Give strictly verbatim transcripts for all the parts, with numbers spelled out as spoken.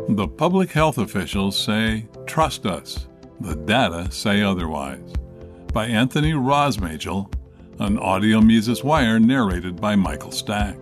The public health officials say, "Trust us. The data say otherwise." By Anthony Rosmagel, an audio Mises Wire narrated by Michael Stack.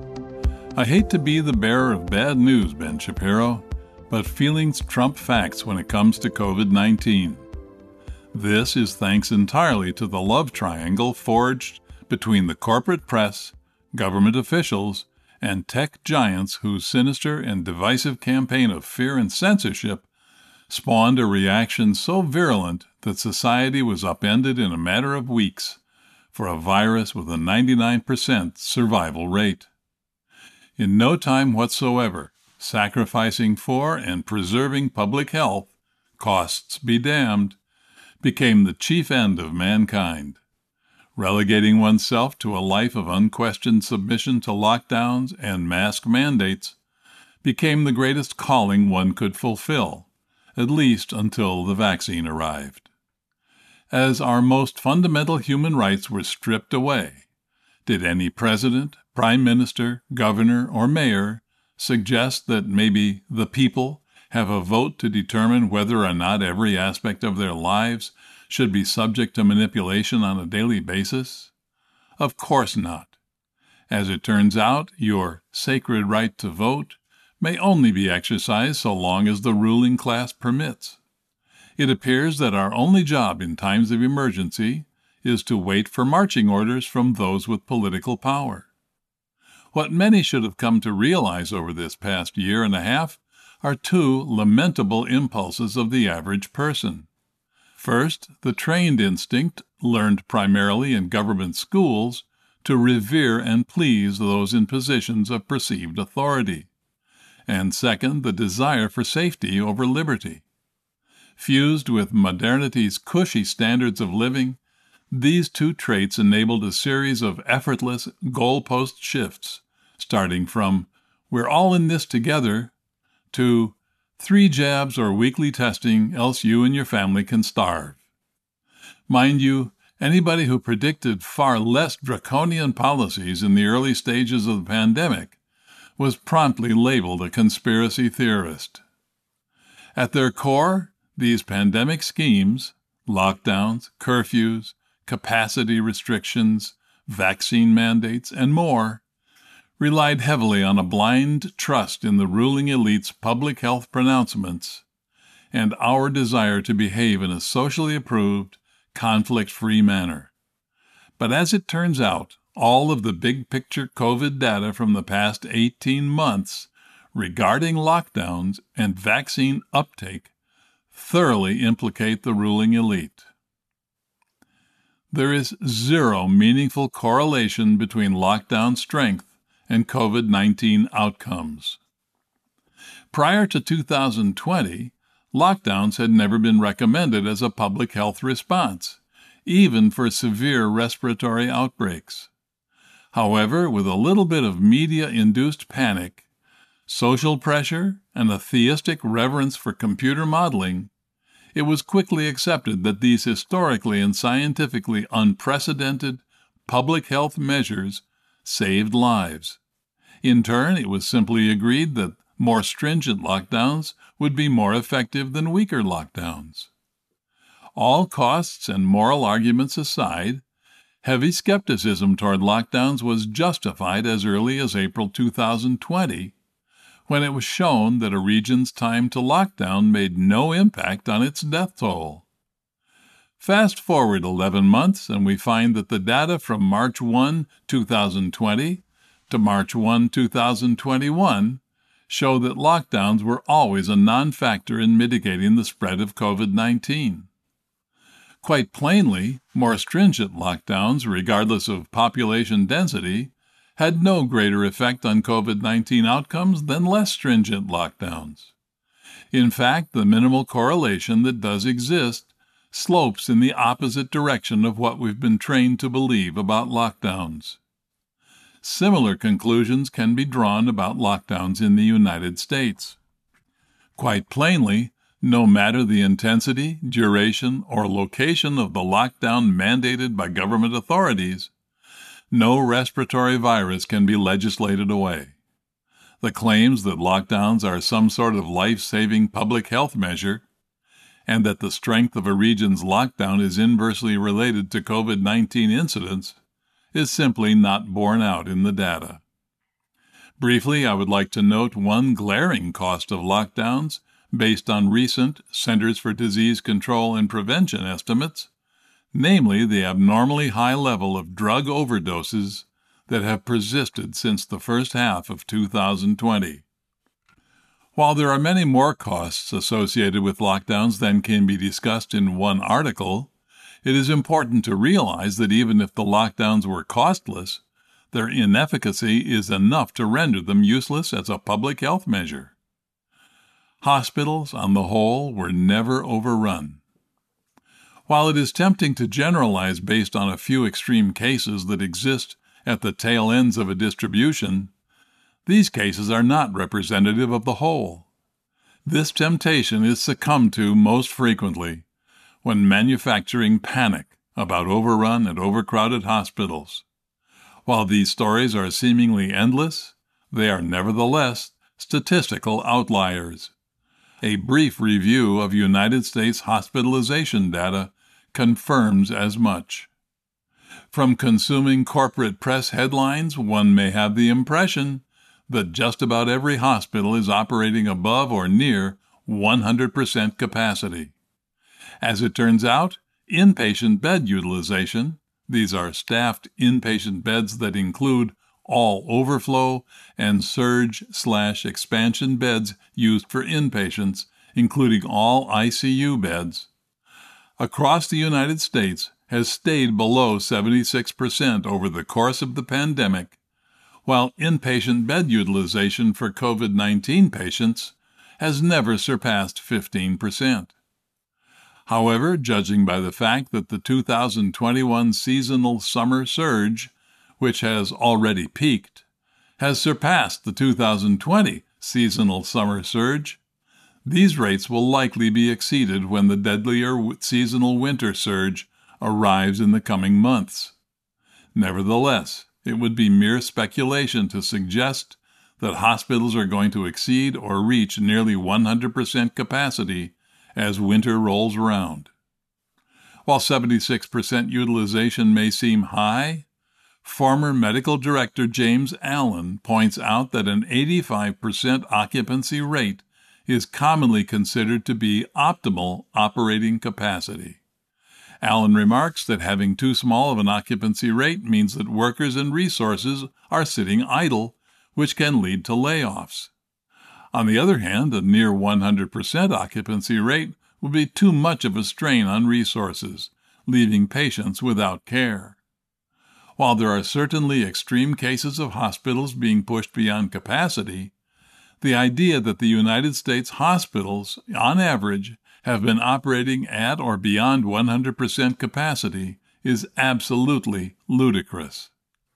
I hate to be the bearer of bad news, Ben Shapiro, but feelings trump facts when it comes to covid nineteen. This is thanks entirely to the love triangle forged between the corporate press, government officials, and tech giants whose sinister and divisive campaign of fear and censorship spawned a reaction so virulent that society was upended in a matter of weeks for a virus with a ninety-nine percent survival rate. In no time whatsoever, sacrificing for and preserving public health, costs be damned, became the chief end of mankind. Relegating oneself to a life of unquestioned submission to lockdowns and mask mandates became the greatest calling one could fulfill, at least until the vaccine arrived. As our most fundamental human rights were stripped away, did any president, prime minister, governor, or mayor suggest that maybe the people have a vote to determine whether or not every aspect of their lives should be subject to manipulation on a daily basis? Of course not. As it turns out, your sacred right to vote may only be exercised so long as the ruling class permits. It appears that our only job in times of emergency is to wait for marching orders from those with political power. What many should have come to realize over this past year and a half are two lamentable impulses of the average person. First, the trained instinct, learned primarily in government schools, to revere and please those in positions of perceived authority. And second, the desire for safety over liberty. Fused with modernity's cushy standards of living, these two traits enabled a series of effortless goalpost shifts, starting from "we're all in this together" to "three jabs or weekly testing, else you and your family can starve." Mind you, anybody who predicted far less draconian policies in the early stages of the pandemic was promptly labeled a conspiracy theorist. At their core, these pandemic schemes, lockdowns, curfews, capacity restrictions, vaccine mandates, and more, relied heavily on a blind trust in the ruling elite's public health pronouncements and our desire to behave in a socially approved, conflict-free manner. But as it turns out, all of the big-picture COVID data from the past eighteen months regarding lockdowns and vaccine uptake thoroughly implicate the ruling elite. There is zero meaningful correlation between lockdown strength and covid nineteen outcomes. Prior to two thousand twenty, lockdowns had never been recommended as a public health response, even for severe respiratory outbreaks. However, with a little bit of media-induced panic, social pressure, and a theistic reverence for computer modeling, it was quickly accepted that these historically and scientifically unprecedented public health measures saved lives. In turn, it was simply agreed that more stringent lockdowns would be more effective than weaker lockdowns. All costs and moral arguments aside, heavy skepticism toward lockdowns was justified as early as April two thousand twenty, when it was shown that a region's time to lockdown made no impact on its death toll. Fast forward eleven months, and we find that the data from March first, two thousand twenty to March first, two thousand twenty-one show that lockdowns were always a non-factor in mitigating the spread of covid nineteen. Quite plainly, more stringent lockdowns, regardless of population density, had no greater effect on covid nineteen outcomes than less stringent lockdowns. In fact, the minimal correlation that does exist slopes in the opposite direction of what we've been trained to believe about lockdowns. Similar conclusions can be drawn about lockdowns in the United States. Quite plainly, no matter the intensity, duration, or location of the lockdown mandated by government authorities, no respiratory virus can be legislated away. the claims that lockdowns are some sort of life-saving public health measure, and that the strength of a region's lockdown is inversely related to COVID nineteen incidents, is simply not borne out in the data. Briefly, I would like to note one glaring cost of lockdowns based on recent Centers for Disease Control and Prevention estimates, namely the abnormally high level of drug overdoses that have persisted since the first half of two thousand twenty. While there are many more costs associated with lockdowns than can be discussed in one article, it is important to realize that even if the lockdowns were costless, their inefficacy is enough to render them useless as a public health measure. Hospitals, on the whole, were never overrun. While it is tempting to generalize based on a few extreme cases that exist at the tail ends of a distribution, these cases are not representative of the whole. This temptation is succumbed to most frequently when manufacturing panic about overrun and overcrowded hospitals. While these stories are seemingly endless, they are nevertheless statistical outliers. A brief review of United States hospitalization data confirms as much. From consuming corporate press headlines, one may have the impression that just about every hospital is operating above or near one hundred percent capacity. As it turns out, inpatient bed utilization, these are staffed inpatient beds that include all overflow and surge slash expansion beds used for inpatients, including all I C U beds, across the United States has stayed below seventy-six percent over the course of the pandemic, while inpatient bed utilization for COVID nineteen patients has never surpassed fifteen percent. However, judging by the fact that the two thousand twenty-one seasonal summer surge, which has already peaked, has surpassed the two thousand twenty seasonal summer surge, these rates will likely be exceeded when the deadlier seasonal winter surge arrives in the coming months. Nevertheless, it would be mere speculation to suggest that hospitals are going to exceed or reach nearly one hundred percent capacity as winter rolls around. While seventy-six percent utilization may seem high, former medical director James Allen points out that an eighty-five percent occupancy rate is commonly considered to be optimal operating capacity. Allen remarks that having too small of an occupancy rate means that workers and resources are sitting idle, which can lead to layoffs. On the other hand, a near one hundred percent occupancy rate would be too much of a strain on resources, leaving patients without care. While there are certainly extreme cases of hospitals being pushed beyond capacity, the idea that the United States hospitals, on average, have been operating at or beyond one hundred percent capacity is absolutely ludicrous.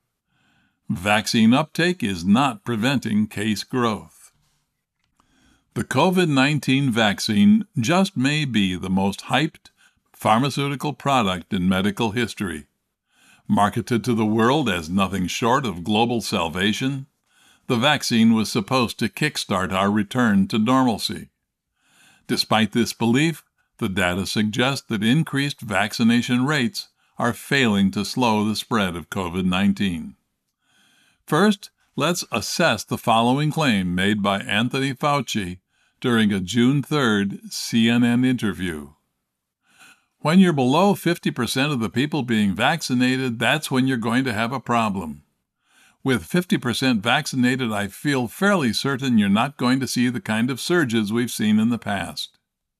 Vaccine uptake is not preventing case growth. The COVID nineteen vaccine just may be the most hyped pharmaceutical product in medical history. Marketed to the world as nothing short of global salvation, the vaccine was supposed to kickstart our return to normalcy. Despite this belief, the data suggest that increased vaccination rates are failing to slow the spread of COVID nineteen. First, let's assess the following claim made by Anthony Fauci during a June third C N N interview. When you're below fifty percent of the people being vaccinated, that's when you're going to have a problem. With fifty percent vaccinated, I feel fairly certain you're not going to see the kind of surges we've seen in the past.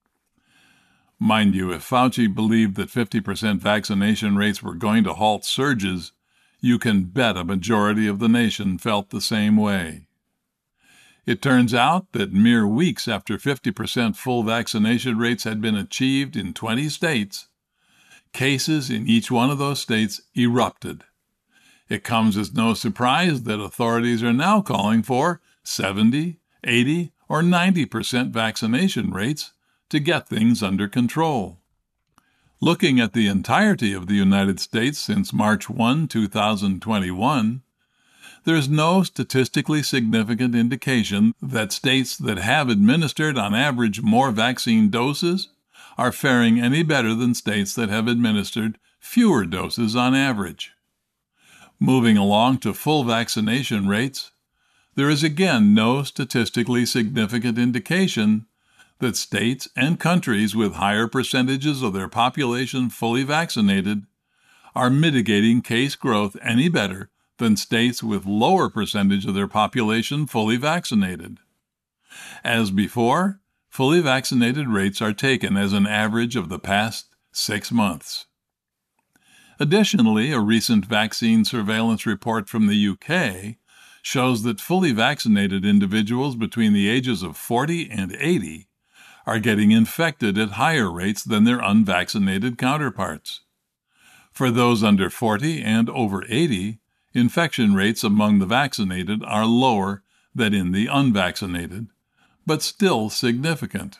Mind you, if Fauci believed that fifty percent vaccination rates were going to halt surges, you can bet a majority of the nation felt the same way. It turns out that mere weeks after fifty percent full vaccination rates had been achieved in twenty states, cases in each one of those states erupted. It comes as no surprise that authorities are now calling for seventy, eighty, or ninety percent vaccination rates to get things under control. Looking at the entirety of the United States since March first, two thousand twenty-one, there is no statistically significant indication that states that have administered on average more vaccine doses are faring any better than states that have administered fewer doses on average. Moving along to full vaccination rates, there is again no statistically significant indication that states and countries with higher percentages of their population fully vaccinated are mitigating case growth any better than states with lower percentage of their population fully vaccinated. As before, fully vaccinated rates are taken as an average of the past six months. Additionally, a recent vaccine surveillance report from the U K shows that fully vaccinated individuals between the ages of forty and eighty are getting infected at higher rates than their unvaccinated counterparts. For those under forty and over eighty, infection rates among the vaccinated are lower than in the unvaccinated, but still significant.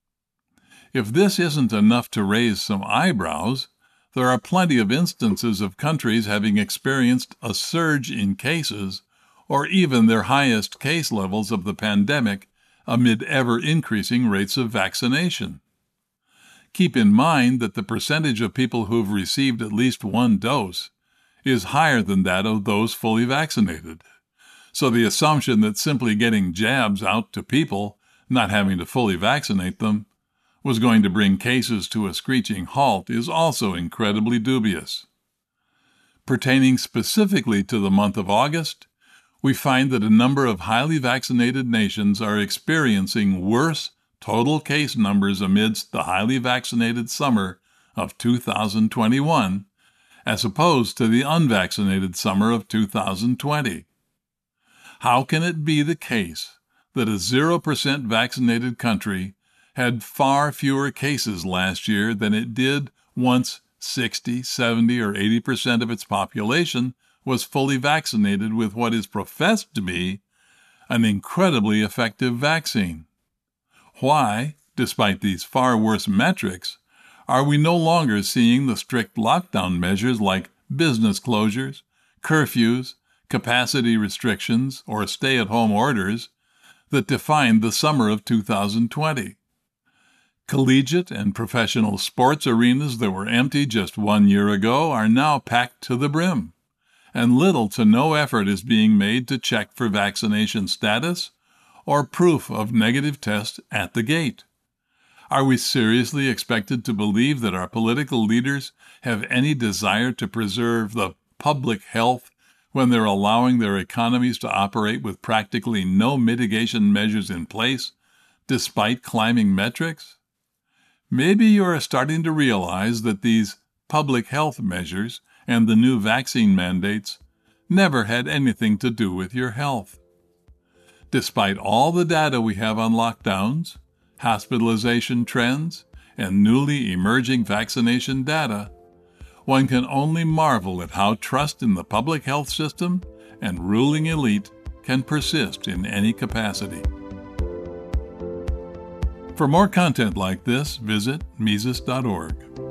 If this isn't enough to raise some eyebrows, there are plenty of instances of countries having experienced a surge in cases or even their highest case levels of the pandemic amid ever-increasing rates of vaccination. Keep in mind that the percentage of people who've received at least one dose is higher than that of those fully vaccinated. So the assumption that simply getting jabs out to people, not having to fully vaccinate them, was going to bring cases to a screeching halt is also incredibly dubious. Pertaining specifically to the month of August, we find that a number of highly vaccinated nations are experiencing worse total case numbers amidst the highly vaccinated summer of two thousand twenty-one, as opposed to the unvaccinated summer of two thousand twenty. How can it be the case that a zero percent vaccinated country had far fewer cases last year than it did once sixty, seventy, or eighty percent of its population was fully vaccinated with what is professed to be an incredibly effective vaccine? Why, despite these far worse metrics, are we no longer seeing the strict lockdown measures like business closures, curfews, capacity restrictions, or stay-at-home orders that defined the summer of two thousand twenty? Collegiate and professional sports arenas that were empty just one year ago are now packed to the brim, and little to no effort is being made to check for vaccination status or proof of negative test at the gate. Are we seriously expected to believe that our political leaders have any desire to preserve the public health when they're allowing their economies to operate with practically no mitigation measures in place, despite climbing metrics? Maybe you are starting to realize that these public health measures and the new vaccine mandates never had anything to do with your health. Despite all the data we have on lockdowns, hospitalization trends, and newly emerging vaccination data, one can only marvel at how trust in the public health system and ruling elite can persist in any capacity. For more content like this, visit Mises dot org.